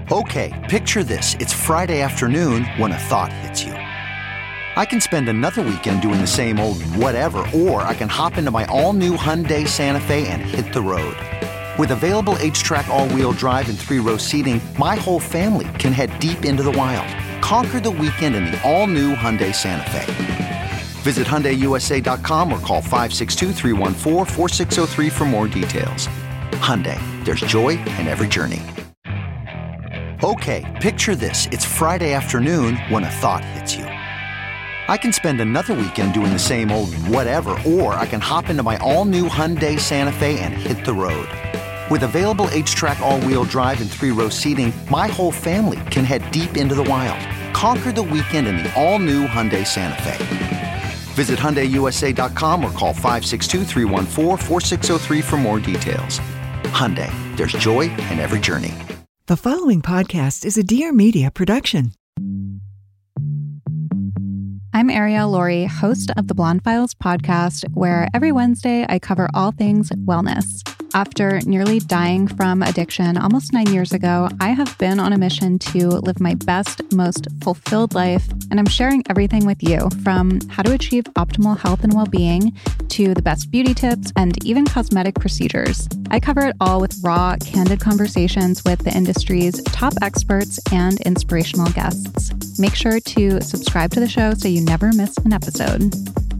Okay, picture this. It's Friday afternoon when a thought hits you. I can spend another weekend doing the same old whatever, or I can hop into my all-new Hyundai Santa Fe and hit the road. With available H-Track all-wheel drive and 3-row seating, my whole family can head deep into the wild. Conquer the weekend in the all-new Hyundai Santa Fe. Visit HyundaiUSA.com or call 562-314-4603 for more details. Hyundai, there's joy in every journey. Okay, picture this. It's Friday afternoon when a thought hits you. I can spend another weekend doing the same old whatever, or I can hop into my all-new Hyundai Santa Fe and hit the road. With available H-Track all-wheel drive and 3-row seating, my whole family can head deep into the wild. Conquer the weekend in the all-new Hyundai Santa Fe. Visit HyundaiUSA.com or call 562-314-4603 for more details. Hyundai, there's joy in every journey. The following podcast is a Dear Media production. I'm Ariel Laurie, host of the Blonde Files podcast, where every Wednesday I cover all things wellness. After nearly dying from addiction almost 9 years ago, I have been on a mission to live my best, most fulfilled life, and I'm sharing everything with you, from how to achieve optimal health and well-being to the best beauty tips and even cosmetic procedures. I cover it all with raw, candid conversations with the industry's top experts and inspirational guests. Make sure to subscribe to the show so you never miss an episode.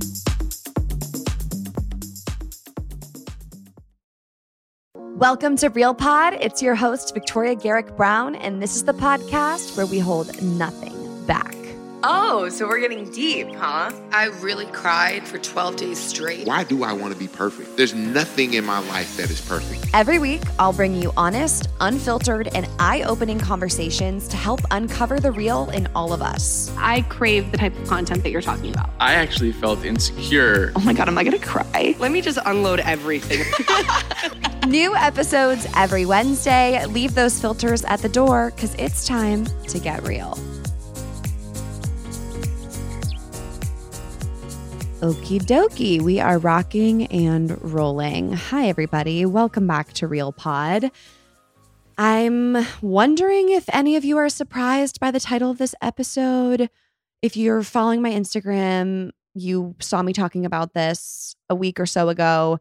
Welcome to Real Pod. It's your host, Victoria Garrick Brown, and this is the podcast where we hold nothing back. Oh, so we're getting deep, huh? I really cried for 12 days straight. Why do I want to be perfect? There's nothing in my life that is perfect. Every week, I'll bring you honest, unfiltered, and eye-opening conversations to help uncover the real in all of us. I crave the type of content that you're talking about. I actually felt insecure. Oh my God, am I gonna cry? Let me just unload everything. New episodes every Wednesday. Leave those filters at the door because it's time to get real. Okie dokie, we are rocking and rolling. Hi, everybody. Welcome back to Real Pod. I'm wondering if any of you are surprised by the title of this episode. If you're following my Instagram, you saw me talking about this a week or so ago.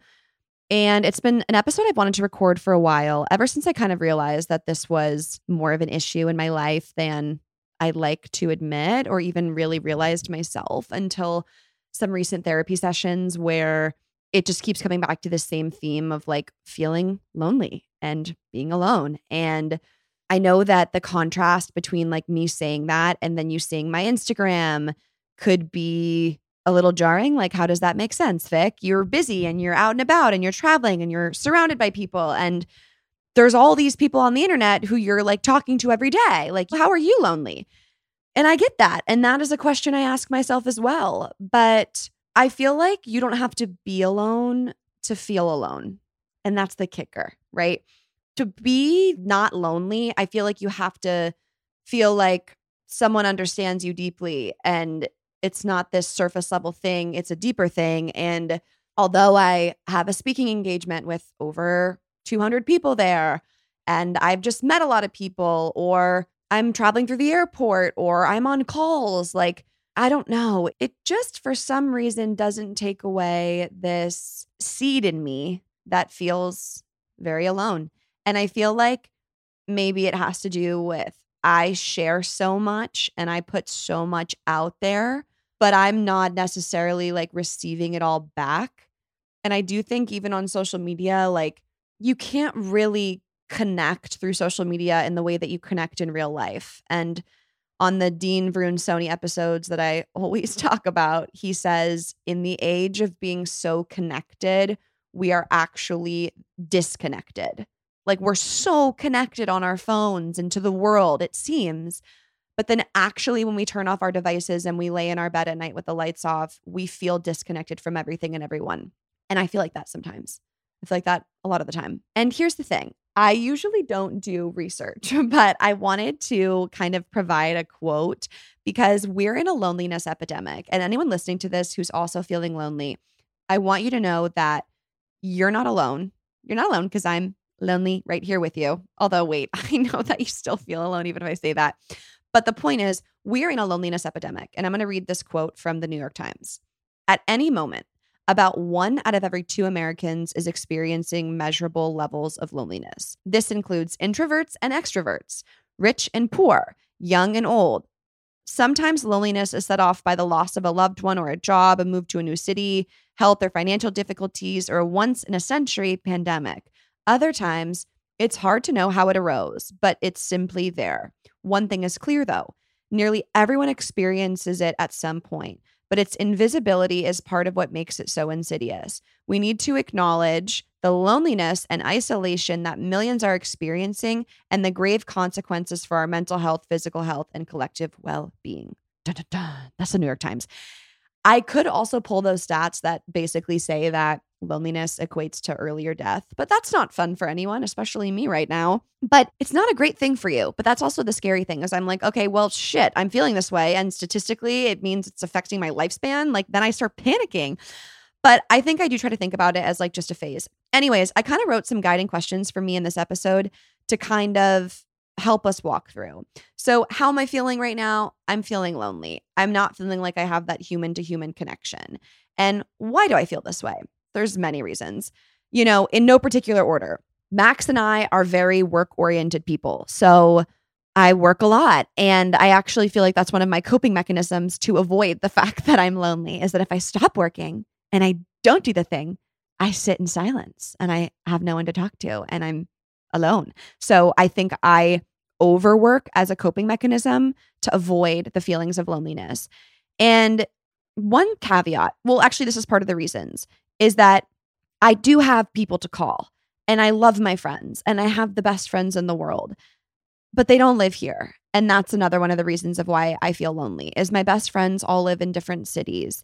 And it's been an episode I've wanted to record for a while, ever since I kind of realized that this was more of an issue in my life than I'd like to admit or even really realized myself until some recent therapy sessions where it just keeps coming back to the same theme of like feeling lonely and being alone. And I know that the contrast between like me saying that and then you seeing my Instagram could be a little jarring. Like, how does that make sense, Vic? You're busy and you're out and about and you're traveling and you're surrounded by people. And there's all these people on the internet who you're like talking to every day. Like, how are you lonely? And I get that. And that is a question I ask myself as well. But I feel like you don't have to be alone to feel alone. And that's the kicker, right? To be not lonely, I feel like you have to feel like someone understands you deeply. And it's not this surface level thing. It's a deeper thing. And although I have a speaking engagement with over 200 people there, and I've just met a lot of people, or I'm traveling through the airport, or I'm on calls. Like, I don't know. It just, for some reason, doesn't take away this seed in me that feels very alone. And I feel like maybe it has to do with I share so much and I put so much out there, but I'm not necessarily like receiving it all back. And I do think even on social media, like you can't really connect through social media in the way that you connect in real life. And on the Dean Vroogsoni episodes that I always talk about, he says, in the age of being so connected, we are actually disconnected. Like we're so connected on our phones and to the world, it seems. But then actually when we turn off our devices and we lay in our bed at night with the lights off, we feel disconnected from everything and everyone. And I feel like that sometimes. I feel like that a lot of the time. And here's the thing. I usually don't do research, but I wanted to kind of provide a quote because we're in a loneliness epidemic. And anyone listening to this who's also feeling lonely, I want you to know that you're not alone. You're not alone because I'm lonely right here with you. Although, wait, I know that you still feel alone even if I say that. But the point is, we're in a loneliness epidemic. And I'm going to read this quote from the New York Times. At any moment, about 1 out of every 2 Americans is experiencing measurable levels of loneliness. This includes introverts and extroverts, rich and poor, young and old. Sometimes loneliness is set off by the loss of a loved one or a job, a move to a new city, health or financial difficulties, or a once-in-a-century pandemic. Other times, it's hard to know how it arose, but it's simply there. One thing is clear, though. Nearly everyone experiences it at some point, but its invisibility is part of what makes it so insidious. We need to acknowledge the loneliness and isolation that millions are experiencing and the grave consequences for our mental health, physical health, and collective well-being. Dun, dun, dun. That's the New York Times. I could also pull those stats that basically say that loneliness equates to earlier death, but that's not fun for anyone, especially me right now. But it's not a great thing for you. But that's also the scary thing is I'm like, okay, well, shit, I'm feeling this way. And statistically, it means it's affecting my lifespan. Like then I start panicking. But I think I do try to think about it as like just a phase. Anyways, I kind of wrote some guiding questions for me in this episode to kind of help us walk through. So how am I feeling right now? I'm feeling lonely. I'm not feeling like I have that human to human connection. And why do I feel this way? There's many reasons, you know, in no particular order. Max and I are very work-oriented people. So I work a lot. And I actually feel like that's one of my coping mechanisms to avoid the fact that I'm lonely is that if I stop working and I don't do the thing, I sit in silence and I have no one to talk to and I'm alone. So I think I overwork as a coping mechanism to avoid the feelings of loneliness. And one caveat, well, actually, this is part of the reasons, is that I do have people to call and I love my friends and I have the best friends in the world, but they don't live here. And that's another one of the reasons of why I feel lonely is my best friends all live in different cities.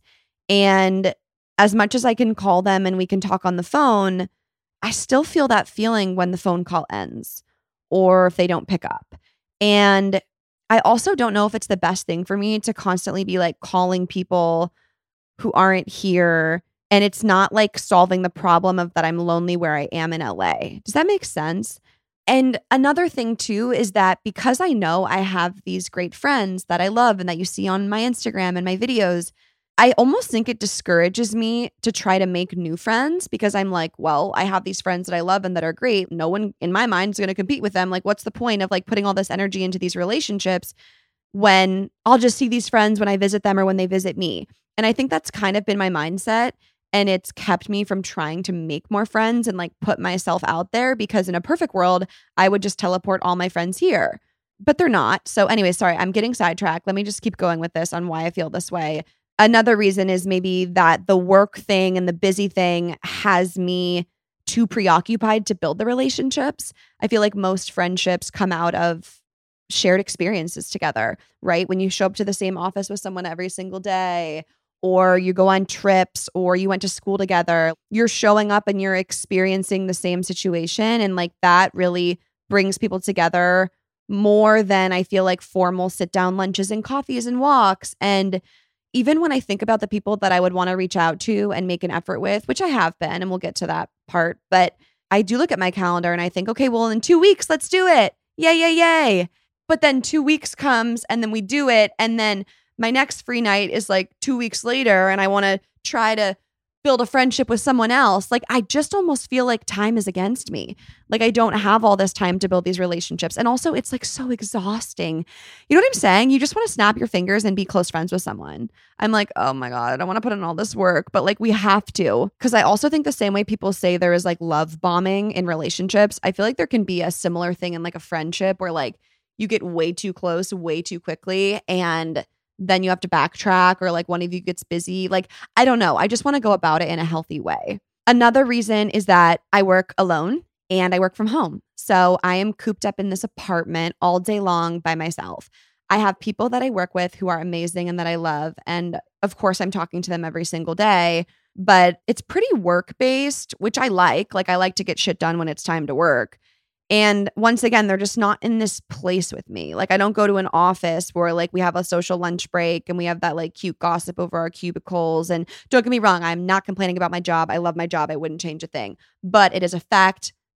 And as much as I can call them and we can talk on the phone, I still feel that feeling when the phone call ends or if they don't pick up. And I also don't know if it's the best thing for me to constantly be like calling people who aren't here. And it's not like solving the problem of that I'm lonely where I am in LA. Does that make sense? And another thing too is that because I know I have these great friends that I love and that you see on my Instagram and my videos, I almost think it discourages me to try to make new friends because I'm like, well, I have these friends that I love and that are great. No one in my mind is going to compete with them. Like, what's the point of like putting all this energy into these relationships when I'll just see these friends when I visit them or when they visit me? And I think that's kind of been my mindset. And it's kept me from trying to make more friends and like put myself out there because in a perfect world, I would just teleport all my friends here, but they're not. So anyway, sorry, I'm getting sidetracked. Let me just keep going with this on why I feel this way. Another reason is maybe that the work thing and the busy thing has me too preoccupied to build the relationships. I feel like most friendships come out of shared experiences together, right? When you show up to the same office with someone every single day, or you go on trips, or you went to school together, you're showing up and you're experiencing the same situation. And like that really brings people together more than I feel like formal sit down lunches and coffees and walks. And even when I think about the people that I would want to reach out to and make an effort with, which I have been, and we'll get to that part, but I do look at my calendar and I think, okay, well, in 2 weeks, let's do it. Yay, yay, yay. But then 2 weeks comes and then we do it. And then my next free night is like 2 weeks later and I want to try to build a friendship with someone else. Like I just almost feel like time is against me. Like I don't have all this time to build these relationships. And also it's like so exhausting. You know what I'm saying? You just want to snap your fingers and be close friends with someone. I'm like, oh my God, I don't want to put in all this work, but like we have to. Because I also think the same way people say there is like love bombing in relationships, I feel like there can be a similar thing in like a friendship where like you get way too close way too quickly and then you have to backtrack or like one of you gets busy. Like, I don't know. I just want to go about it in a healthy way. Another reason is that I work alone and I work from home. So I am cooped up in this apartment all day long by myself. I have people that I work with who are amazing and that I love. And of course, I'm talking to them every single day, but it's pretty work-based, which I like. Like, I like to get shit done when it's time to work. And once again, they're just not in this place with me. Like I don't go to an office where like we have a social lunch break and we have that like cute gossip over our cubicles. And don't get me wrong, I'm not complaining about my job. I love my job. I wouldn't change a thing. But it is a fact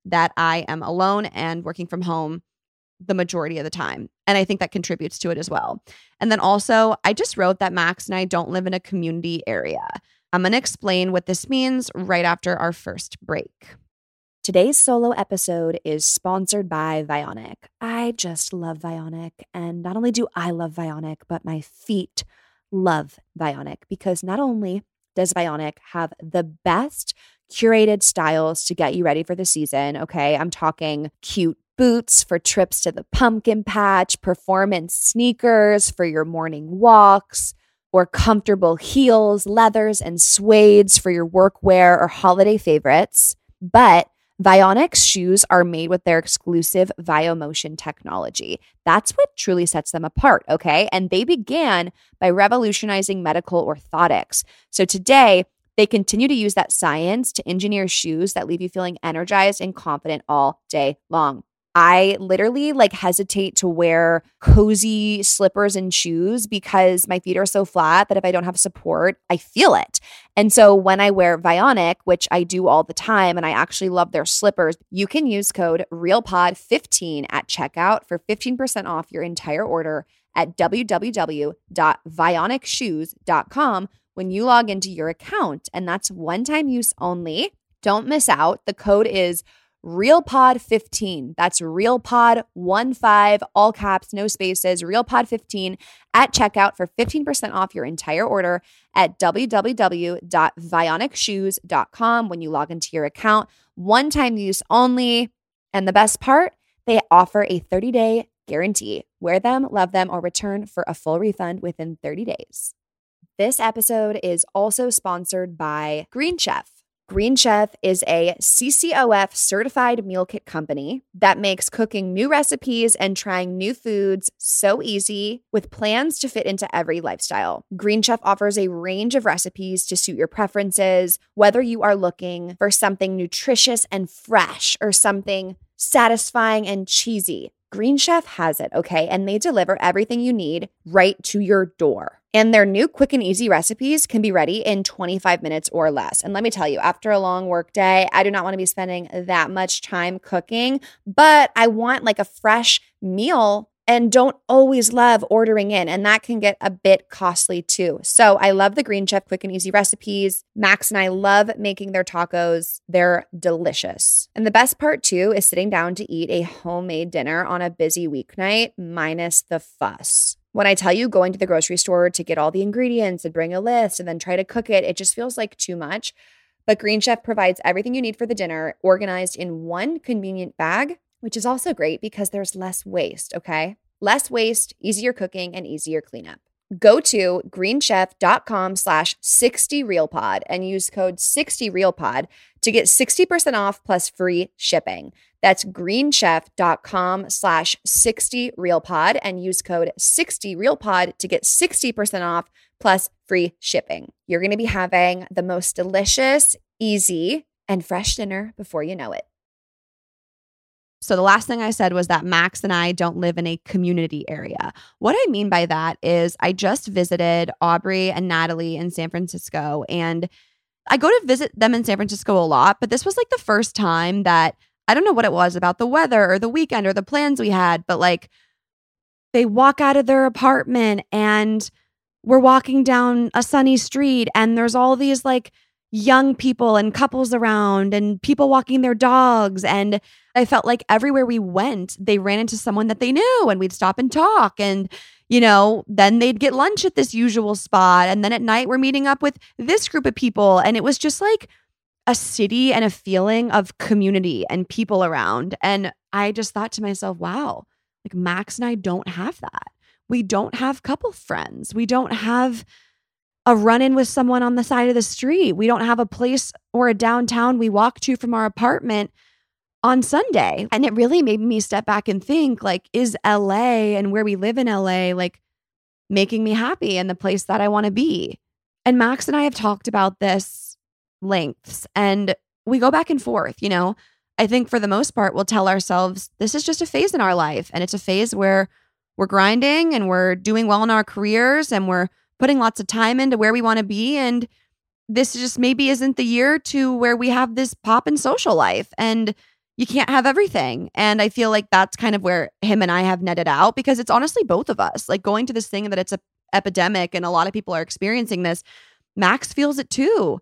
that I am alone and working from home the majority of the time. And I think that contributes to it as well. And then also, I just wrote that Max and I don't live in a community area. I'm going to explain what this means right after our first break. Today's solo episode is sponsored by Vionic. I just love Vionic. And not only do I love Vionic, but my feet love Vionic, because not only does Vionic have the best curated styles to get you ready for the season, okay? I'm talking cute boots for trips to the pumpkin patch, performance sneakers for your morning walks, or comfortable heels, leathers, and suedes for your workwear or holiday favorites. But Vionic's shoes are made with their exclusive VioMotion technology. That's what truly sets them apart, okay? And they began by revolutionizing medical orthotics. So today, they continue to use that science to engineer shoes that leave you feeling energized and confident all day long. I literally hesitate to wear cozy slippers and shoes because my feet are so flat that if I don't have support, I feel it. And so when I wear Vionic, which I do all the time, and I actually love their slippers, you can use code REALPOD15 at checkout for 15% off your entire order at www.vionicshoes.com when you log into your account. And that's one-time use only. Don't miss out. The code is RealPod15. That's RealPod15, all caps, no spaces, RealPod15 at checkout for 15% off your entire order at www.vionicshoes.com when you log into your account. One-time use only. And the best part, they offer a 30-day guarantee. Wear them, love them, or return for a full refund within 30 days. This episode is also sponsored by Green Chef. Green Chef is a CCOF certified meal kit company that makes cooking new recipes and trying new foods so easy, with plans to fit into every lifestyle. Green Chef offers a range of recipes to suit your preferences, whether you are looking for something nutritious and fresh or something satisfying and cheesy. Green Chef has it, okay? And they deliver everything you need right to your door. And their new quick and easy recipes can be ready in 25 minutes or less. And let me tell you, after a long work day, I do not want to be spending that much time cooking, but I want a fresh meal and don't always love ordering in. And that can get a bit costly too. So I love the Green Chef quick and easy recipes. Max and I love making their tacos. They're delicious. And the best part too is sitting down to eat a homemade dinner on a busy weeknight, minus the fuss. When I tell you going to the grocery store to get all the ingredients and bring a list and then try to cook it, it just feels like too much. But Green Chef provides everything you need for the dinner organized in one convenient bag, which is also great because there's less waste, okay? Less waste, easier cooking, and easier cleanup. Go to greenchef.com/60realpod and use code 60realpod to get 60% off plus free shipping. That's greenchef.com/60realpod and use code 60realpod to get 60% off plus free shipping. You're going to be having the most delicious, easy, and fresh dinner before you know it. So the last thing I said was that Max and I don't live in a community area. What I mean by that is I just visited Aubrey and Natalie in San Francisco, and I go to visit them in San Francisco a lot, but this was the first time that I don't know what it was about the weather or the weekend or the plans we had, but they walk out of their apartment and we're walking down a sunny street and there's all these young people and couples around and people walking their dogs. And I felt like everywhere we went, they ran into someone that they knew and we'd stop and talk. And, then they'd get lunch at this usual spot. And then at night, we're meeting up with this group of people. And it was just a city and a feeling of community and people around. And I just thought to myself, wow, Max and I don't have that. We don't have couple friends. We don't have a run-in with someone on the side of the street. We don't have a place or a downtown we walk to from our apartment on Sunday. And it really made me step back and think, is LA and where we live in LA, making me happy and the place that I want to be? And Max and I have talked about this lengths and we go back and forth. I think for the most part, we'll tell ourselves this is just a phase in our life. And it's a phase where we're grinding and we're doing well in our careers and we're putting lots of time into where we want to be. And this just maybe isn't the year to where we have this pop in social life. And you can't have everything. And I feel like that's kind of where him and I have netted out, because it's honestly both of us. Like going to this thing that it's a epidemic and a lot of people are experiencing this. Max feels it too.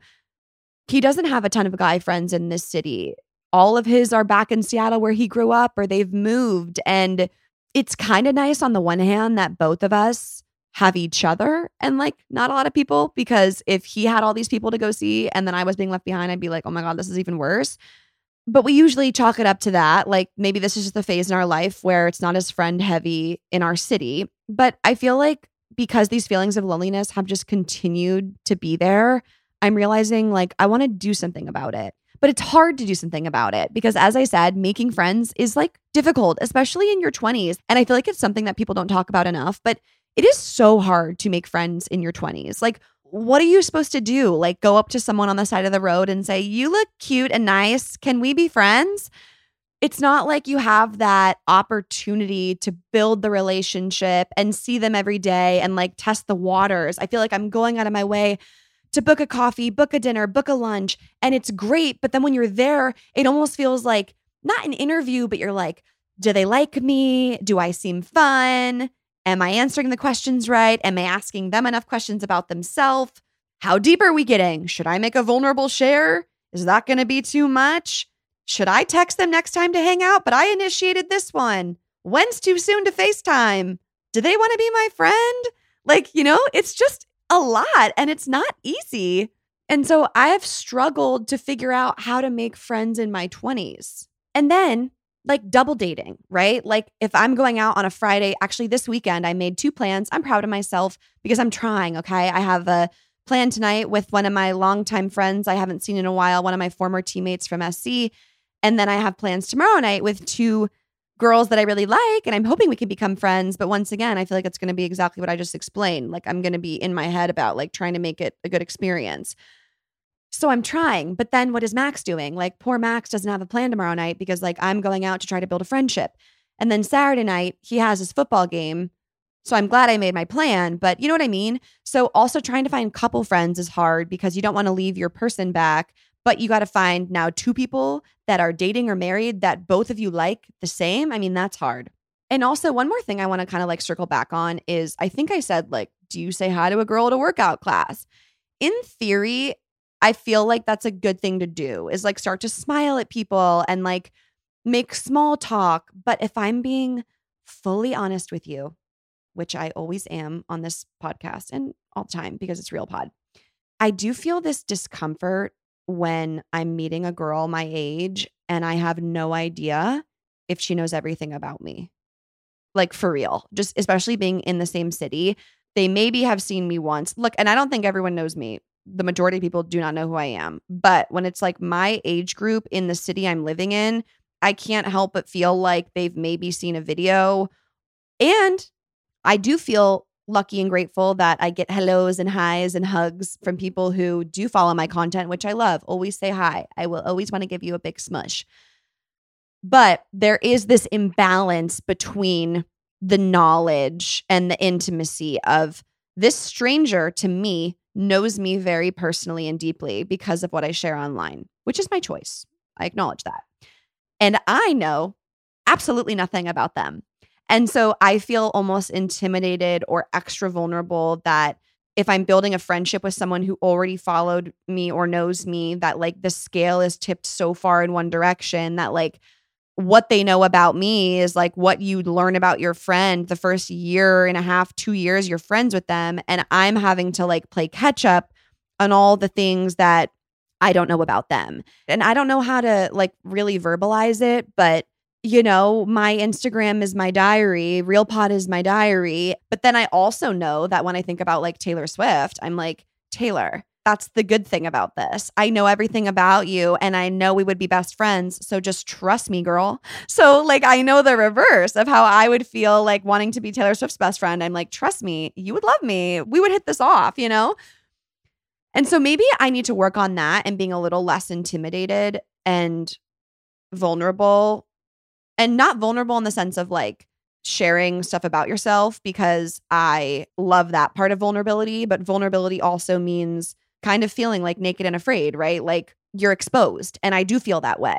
He doesn't have a ton of guy friends in this city. All of his are back in Seattle where he grew up, or they've moved. And it's kind of nice on the one hand that both of us have each other and like not a lot of people, because if he had all these people to go see and then I was being left behind, I'd be like, oh my God, this is even worse. But we usually chalk it up to that. Like maybe this is just a phase in our life where it's not as friend heavy in our city. But I feel like because these feelings of loneliness have just continued to be there, I'm realizing like I want to do something about it. But it's hard to do something about it because, as I said, making friends is like difficult, especially in your 20s. And I feel like it's something that people don't talk about enough, but it is so hard to make friends in your 20s. Like, what are you supposed to do? Like, go up to someone on the side of the road and say, you look cute and nice. Can we be friends? It's not like you have that opportunity to build the relationship and see them every day and like test the waters. I feel like I'm going out of my way to book a coffee, book a dinner, book a lunch, and it's great. But then when you're there, it almost feels like not an interview, but you're like, do they like me? Do I seem fun? Am I answering the questions right? Am I asking them enough questions about themselves? How deep are we getting? Should I make a vulnerable share? Is that going to be too much? Should I text them next time to hang out? But I initiated this one. When's too soon to FaceTime? Do they want to be my friend? Like, it's just a lot and it's not easy. And so I have struggled to figure out how to make friends in my 20s. And then like double dating, right? Like if I'm going out on a Friday, actually this weekend, I made 2 plans. I'm proud of myself because I'm trying, okay? I have a plan tonight with one of my longtime friends I haven't seen in a while, one of my former teammates from SC. And then I have plans tomorrow night with 2 girls that I really like, and I'm hoping we can become friends. But once again, I feel like it's going to be exactly what I just explained. Like I'm going to be in my head about like trying to make it a good experience. So I'm trying. But then what is Max doing? Like poor Max doesn't have a plan tomorrow night because like I'm going out to try to build a friendship. And then Saturday night, he has his football game. So I'm glad I made my plan, but you know what I mean? So also trying to find couple friends is hard because you don't want to leave your person back, but you got to find now 2 people that are dating or married that both of you like the same. I mean, that's hard. And also one more thing I want to kind of like circle back on is I think I said like, do you say hi to a girl at a workout class? In theory, I feel like that's a good thing to do is like start to smile at people and like make small talk. But if I'm being fully honest with you, which I always am on this podcast and all the time because it's Real Pod, I do feel this discomfort when I'm meeting a girl my age and I have no idea if she knows everything about me. Like for real, just especially being in the same city. They maybe have seen me once. Look, and I don't think everyone knows me. The majority of people do not know who I am. But when it's like my age group in the city I'm living in, I can't help but feel like they've maybe seen a video. And I do feel lucky and grateful that I get hellos and highs and hugs from people who do follow my content, which I love. Always say hi. I will always want to give you a big smush. But there is this imbalance between the knowledge and the intimacy of this stranger to me knows me very personally and deeply because of what I share online, which is my choice. I acknowledge that. And I know absolutely nothing about them. And so I feel almost intimidated or extra vulnerable that if I'm building a friendship with someone who already followed me or knows me, that like the scale is tipped so far in one direction that like what they know about me is like what you learn about your friend the first year and a half, 2 years you're friends with them. And I'm having to like play catch up on all the things that I don't know about them. And I don't know how to like really verbalize it, but my Instagram is my diary. Real Pod is my diary. But then I also know that when I think about like Taylor Swift, I'm like, Taylor, that's the good thing about this. I know everything about you and I know we would be best friends. So just trust me, girl. So like, I know the reverse of how I would feel like wanting to be Taylor Swift's best friend. I'm like, trust me, you would love me. We would hit this off, And so maybe I need to work on that and being a little less intimidated and vulnerable. And not vulnerable in the sense of like sharing stuff about yourself, because I love that part of vulnerability. But vulnerability also means kind of feeling like naked and afraid, right? Like you're exposed. And I do feel that way.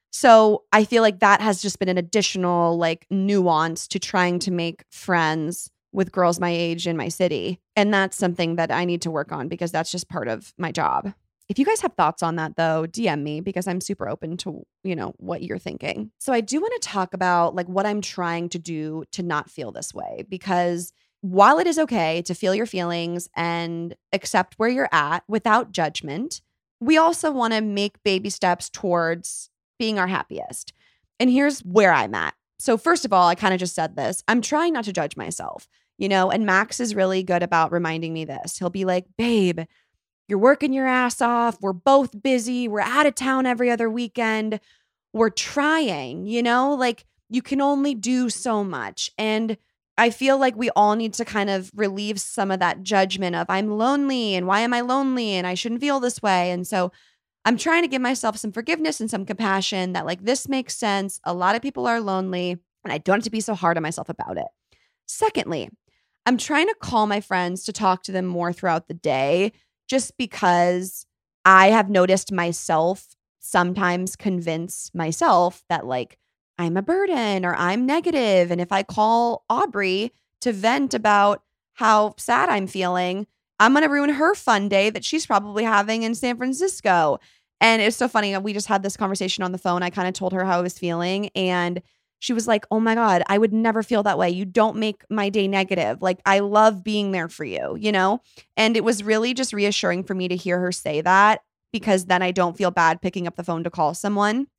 So I feel like that has just been an additional like nuance to trying to make friends with girls my age in my city. And that's something that I need to work on because that's just part of my job. If you guys have thoughts on that though, DM me because I'm super open to, what you're thinking. So I do want to talk about like what I'm trying to do to not feel this way, because while it is okay to feel your feelings and accept where you're at without judgment, we also want to make baby steps towards being our happiest. And here's where I'm at. So first of all, I kind of just said this. I'm trying not to judge myself, and Max is really good about reminding me this. He'll be like, babe, you're working your ass off. We're both busy. We're out of town every other weekend. We're trying, like you can only do so much. And I feel like we all need to kind of relieve some of that judgment of I'm lonely and why am I lonely and I shouldn't feel this way. And so I'm trying to give myself some forgiveness and some compassion that like this makes sense. A lot of people are lonely and I don't have to be so hard on myself about it. Secondly, I'm trying to call my friends to talk to them more throughout the day just because I have noticed myself sometimes convince myself that like I'm a burden or I'm negative. And if I call Aubrey to vent about how sad I'm feeling, I'm going to ruin her fun day that she's probably having in San Francisco. And it's so funny. We just had this conversation on the phone. I kind of told her how I was feeling and she was like, oh my God, I would never feel that way. You don't make my day negative. Like I love being there for you, And it was really just reassuring for me to hear her say that because then I don't feel bad picking up the phone to call someone.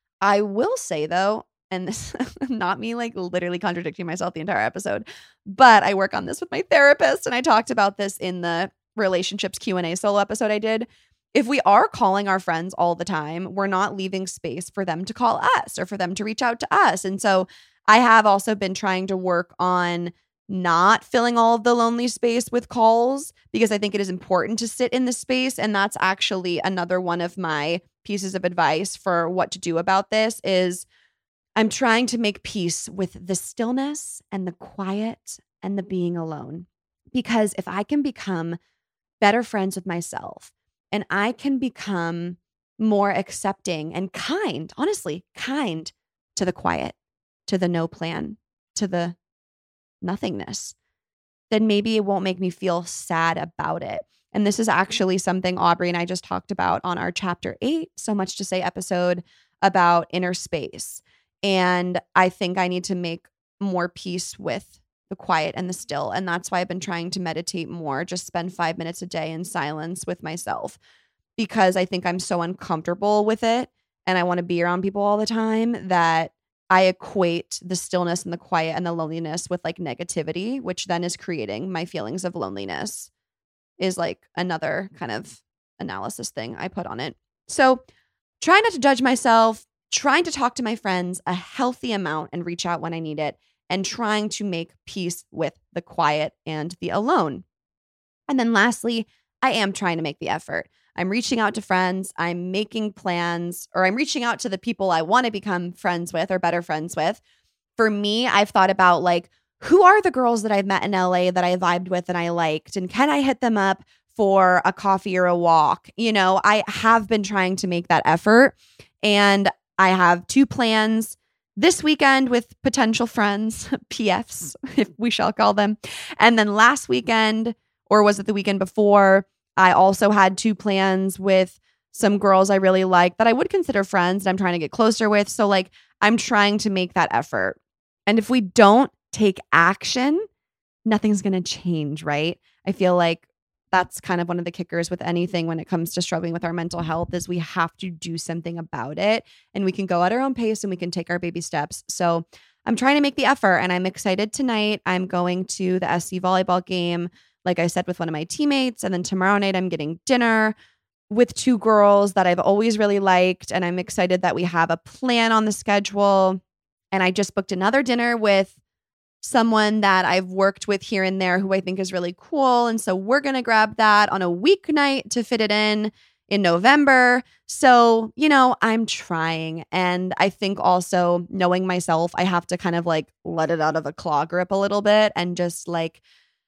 I will say though, and this not me like literally contradicting myself the entire episode, but I work on this with my therapist and I talked about this in the relationships Q&A solo episode I did. If we are calling our friends all the time, we're not leaving space for them to call us or for them to reach out to us. And so I have also been trying to work on not filling all of the lonely space with calls because I think it is important to sit in the space. And that's actually another one of my pieces of advice for what to do about this is I'm trying to make peace with the stillness and the quiet and the being alone. Because if I can become better friends with myself and I can become more accepting and kind, honestly, kind to the quiet, to the no plan, to the nothingness, then maybe it won't make me feel sad about it. And this is actually something Aubrey and I just talked about on our Chapter 8, So Much to Say episode about inner space. And I think I need to make more peace with the quiet and the still. And that's why I've been trying to meditate more, just spend 5 minutes a day in silence with myself because I think I'm so uncomfortable with it. And I want to be around people all the time that I equate the stillness and the quiet and the loneliness with like negativity, which then is creating my feelings of loneliness is like another kind of analysis thing I put on it. So try not to judge myself, trying to talk to my friends a healthy amount and reach out when I need it, and trying to make peace with the quiet and the alone. And then lastly, I am trying to make the effort. I'm reaching out to friends. I'm making plans, or I'm reaching out to the people I want to become friends with or better friends with. For me, I've thought about like, who are the girls that I've met in LA that I vibed with and I liked? And can I hit them up for a coffee or a walk? I have been trying to make that effort. And I have 2 plans this weekend with potential friends, PFs, if we shall call them. And then last weekend, or was it the weekend before, I also had 2 plans with some girls I really like that I would consider friends that I'm trying to get closer with. So like I'm trying to make that effort. And if we don't take action, nothing's going to change, right? I feel like that's kind of one of the kickers with anything when it comes to struggling with our mental health is we have to do something about it, and we can go at our own pace and we can take our baby steps. So I'm trying to make the effort and I'm excited tonight. I'm going to the SC volleyball game, like I said, with one of my teammates. And then tomorrow night I'm getting dinner with 2 girls that I've always really liked. And I'm excited that we have a plan on the schedule. And I just booked another dinner with someone that I've worked with here and there who I think is really cool. And so we're going to grab that on a weeknight to fit it in November. So, I'm trying. And I think also knowing myself, I have to kind of like let it out of a claw grip a little bit and just like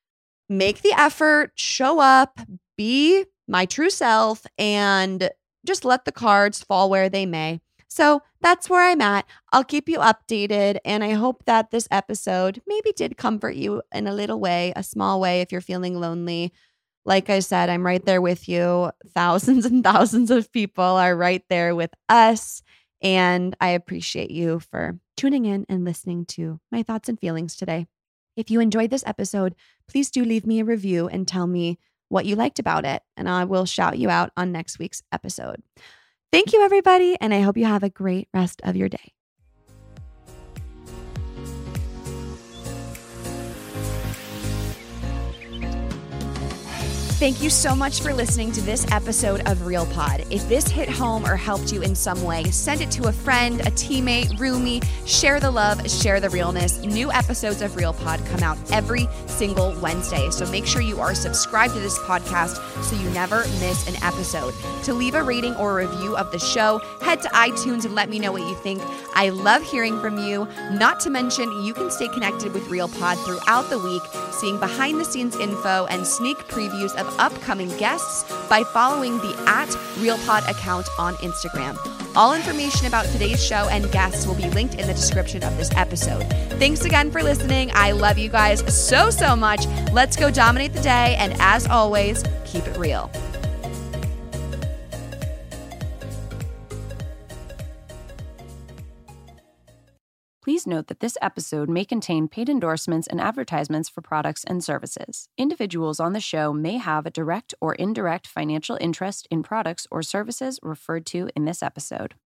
make the effort, show up, be my true self, and just let the cards fall where they may. So that's where I'm at. I'll keep you updated. And I hope that this episode maybe did comfort you in a little way, a small way, if you're feeling lonely. Like I said, I'm right there with you. Thousands and thousands of people are right there with us. And I appreciate you for tuning in and listening to my thoughts and feelings today. If you enjoyed this episode, please do leave me a review and tell me what you liked about it. And I will shout you out on next week's episode. Thank you, everybody, and I hope you have a great rest of your day. Thank you so much for listening to this episode of Real Pod. If this hit home or helped you in some way, send it to a friend, a teammate, roomie. Share the love, share the realness. New episodes of Real Pod come out every single Wednesday, so make sure you are subscribed to this podcast so you never miss an episode. To leave a rating or a review of the show, head to iTunes and let me know what you think. I love hearing from you. Not to mention, you can stay connected with Real Pod throughout the week, seeing behind-the-scenes info and sneak previews of upcoming guests by following the @RealPod account on Instagram. All information about today's show and guests will be linked in the description of this episode. Thanks again for listening. I love you guys so much. Let's go dominate the day. And as always, keep it real. Please note that this episode may contain paid endorsements and advertisements for products and services. Individuals on the show may have a direct or indirect financial interest in products or services referred to in this episode.